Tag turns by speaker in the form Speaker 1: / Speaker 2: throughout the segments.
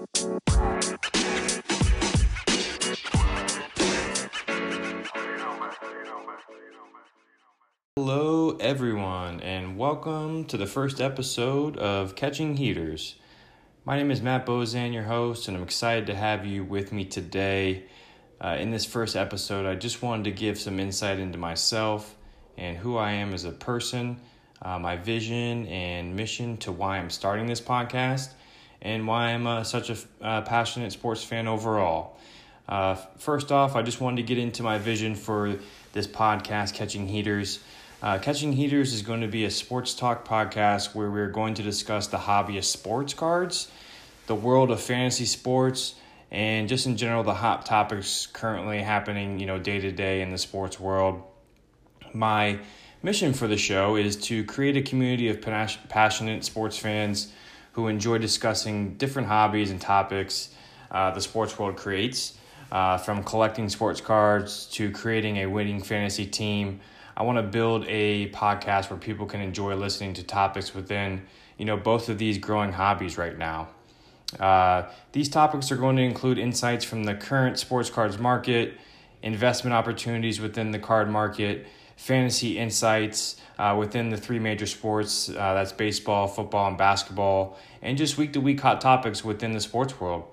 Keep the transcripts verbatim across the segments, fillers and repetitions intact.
Speaker 1: Hello, everyone, and welcome to the first episode of Catching Heaters. My name is Matt Bozan, your host, and I'm excited to have you with me today. Uh, in this first episode, I just wanted to give some insight into myself and who I am as a person, uh, my vision and mission to why I'm starting this podcast, and why I'm uh, such a uh, passionate sports fan overall. Uh, first off, I just wanted to get into my vision for this podcast, Catching Heaters. Uh, Catching Heaters is going to be a sports talk podcast where we're going to discuss the hobby of sports cards, the world of fantasy sports, and just in general the hot topics currently happening, you know, day to day in the sports world. My mission for the show is to create a community of passionate sports fans who enjoy discussing different hobbies and topics uh, the sports world creates, uh, from collecting sports cards to creating a winning fantasy team. I want to build a podcast where people can enjoy listening to topics within, you know, both of these growing hobbies right now. Uh, these topics are going to include insights from the current sports cards market, investment opportunities within the card market, fantasy insights uh, within the three major sports, uh, that's baseball, football, and basketball, and just week-to-week hot topics within the sports world.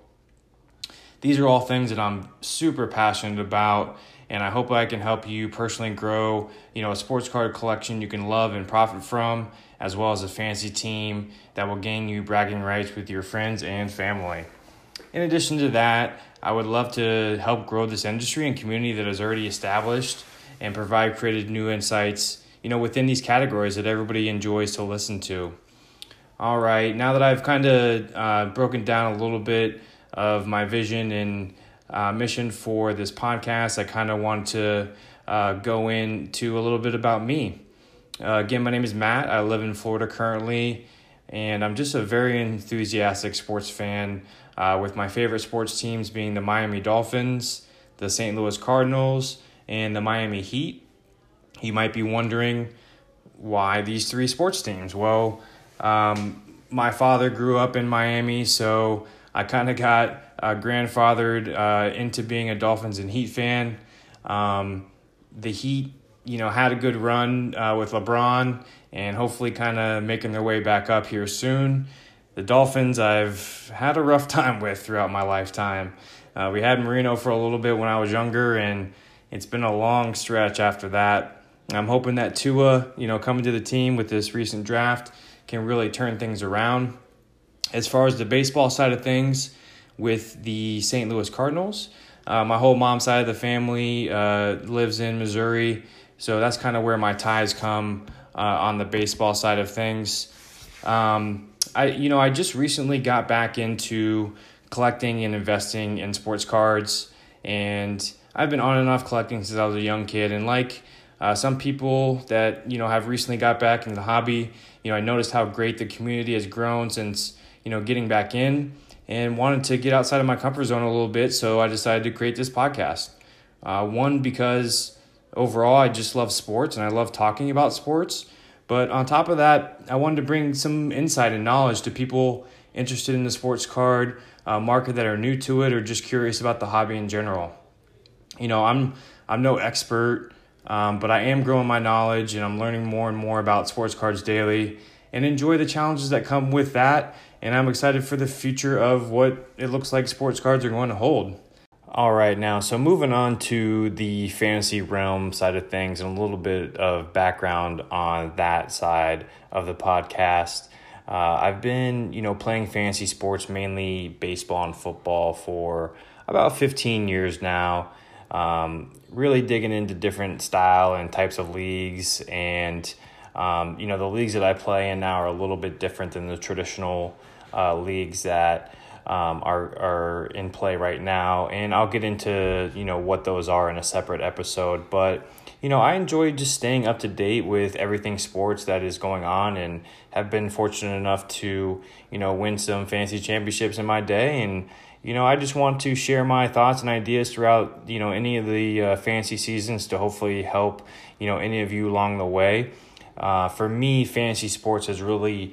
Speaker 1: These are all things that I'm super passionate about, and I hope I can help you personally grow, you know, a sports card collection you can love and profit from, as well as a fantasy team that will gain you bragging rights with your friends and family. In addition to that, I would love to help grow this industry and community that is already established and provide creative new insights, you know, within these categories that everybody enjoys to listen to. All right, now that I've kind of uh, broken down a little bit of my vision and uh, mission for this podcast, I kind of want to uh, go into a little bit about me. Uh, again, my name is Matt. I live in Florida currently, and I'm just a very enthusiastic sports fan, uh, with my favorite sports teams being the Miami Dolphins, the Saint Louis Cardinals, and the Miami Heat. You might be wondering why these three sports teams. Well, um, my father grew up in Miami, so I kind of got uh, grandfathered uh, into being a Dolphins and Heat fan. Um, the Heat, you know, had a good run uh, with LeBron and hopefully kind of making their way back up here soon. The Dolphins I've had a rough time with throughout my lifetime. Uh, we had Marino for a little bit when I was younger, and it's been a long stretch after that. I'm hoping that Tua, you know, coming to the team with this recent draft can really turn things around. As far as the baseball side of things with the Saint Louis Cardinals, uh, my whole mom's side of the family uh, lives in Missouri, so that's kind of where my ties come uh, on the baseball side of things. Um, I, you know, I just recently got back into collecting and investing in sports cards, and I've been on and off collecting since I was a young kid. And like uh, some people that, you know, have recently got back into the hobby, you know, I noticed how great the community has grown since, you know, getting back in, and wanted to get outside of my comfort zone a little bit. So I decided to create this podcast. Uh, one, because overall I just love sports and I love talking about sports. But on top of that, I wanted to bring some insight and knowledge to people interested in the sports card uh, market that are new to it or just curious about the hobby in general. You know, I'm I'm no expert, um, but I am growing my knowledge, and I'm learning more and more about sports cards daily, and enjoy the challenges that come with that. And I'm excited for the future of what it looks like sports cards are going to hold. All right, now, so moving on to the fantasy realm side of things and a little bit of background on that side of the podcast. Uh, I've been, you know, playing fantasy sports, mainly baseball and football, for about fifteen years now. Um, really digging into different style and types of leagues, and um, you know, the leagues that I play in now are a little bit different than the traditional uh, leagues that um, are are in play right now, and I'll get into, you know, what those are in a separate episode. But you know, I enjoy just staying up to date with everything sports that is going on, and have been fortunate enough to, you know, win some fantasy championships in my day. And you know, I just want to share my thoughts and ideas throughout, you know, any of the uh, fantasy seasons to hopefully help, you know, any of you along the way. Uh, for me, fantasy sports has really,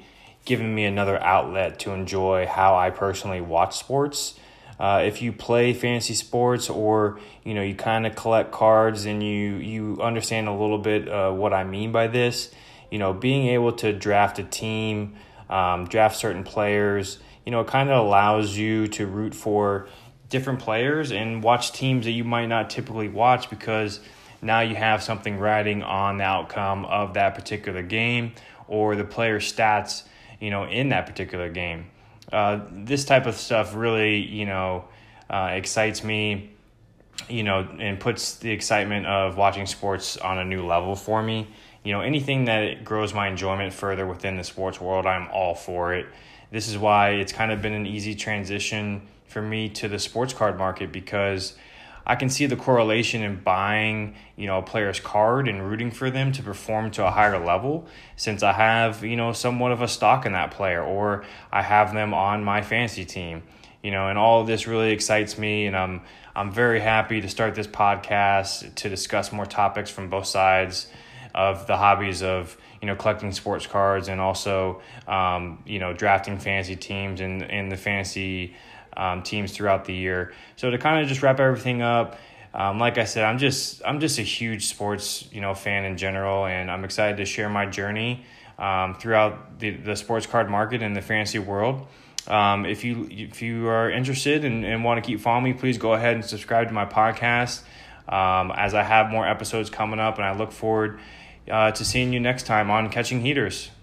Speaker 1: given me another outlet to enjoy how I personally watch sports. Uh, if you play fantasy sports, or you know you kind of collect cards and you you understand a little bit uh, what I mean by this, you know being able to draft a team, um, draft certain players, you know it kind of allows you to root for different players and watch teams that you might not typically watch, because now you have something riding on the outcome of that particular game or the player stats, you know in that particular game. Uh, this type of stuff really, you know, uh, excites me, you know, and puts the excitement of watching sports on a new level for me. You know, anything that grows my enjoyment further within the sports world, I'm all for it. This is why it's kind of been an easy transition for me to the sports card market, because I can see the correlation in buying, you know, a player's card and rooting for them to perform to a higher level, since I have, you know, somewhat of a stock in that player, or I have them on my fantasy team, you know, and all of this really excites me. And I'm, I'm very happy to start this podcast to discuss more topics from both sides of the hobbies of, you know, collecting sports cards, and also, um, you know, drafting fantasy teams and, and the fantasy Um, teams throughout the year. So to kind of just wrap everything up, um, like I said, I'm just I'm just a huge sports you know fan in general, and I'm excited to share my journey um, throughout the, the sports card market and the fantasy world. Um, if you if you are interested and, and want to keep following me, please go ahead and subscribe to my podcast, um, as I have more episodes coming up, and I look forward uh, to seeing you next time on Catching Heaters.